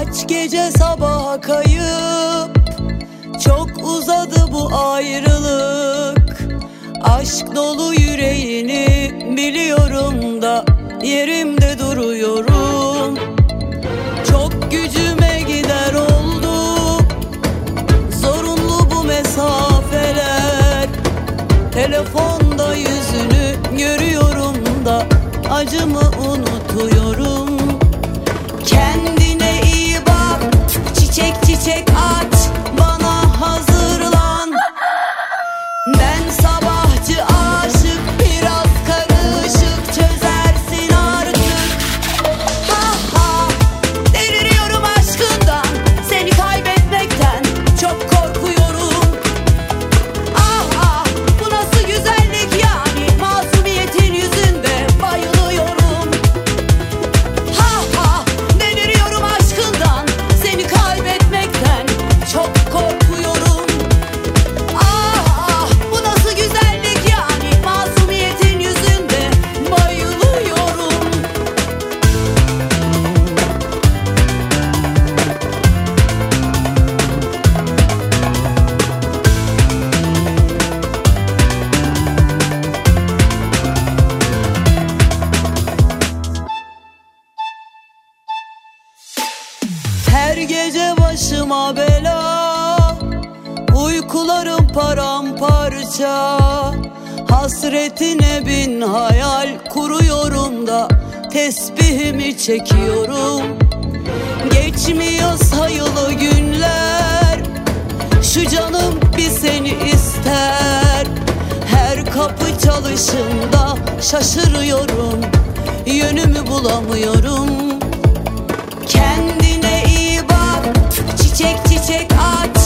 Kaç gece sabaha kayıp, çok uzadı bu ayrılık. Aşk dolu yüreğini biliyorum da yerimde duruyorum. Çok gücüme gider oldu, zorunlu bu mesafeler. Telefonda yüzünü görüyorum da acımı unutuyorum. Kendine iyi bak, çiçek çiçek aç, bana hazırlan. Ben sabahçı aşık, biraz karışık, çözersin artık. Ha ha, deliriyorum aşkından, seni kaybetmekten çok korkuyorum. Ah ah, bu nasıl güzellik yani, masumiyetin yüzünde bayılıyorum. Ha ha, deliriyorum aşkından, seni kaybetmekten çok korkuyorum. Ah ah, bu nasıl güzellik yani, masumiyetin yüzünde bayılıyorum. Her gece başıma bela, uykularım paramparça. Hasretine bin hayal kuruyorum da tesbihimi çekiyorum. Geçmiyor sayılı günler, şu canım bir seni ister. Her kapı çalışında şaşırıyorum, yönümü bulamıyorum. Kendine iyi bak, çiçek çiçek aç,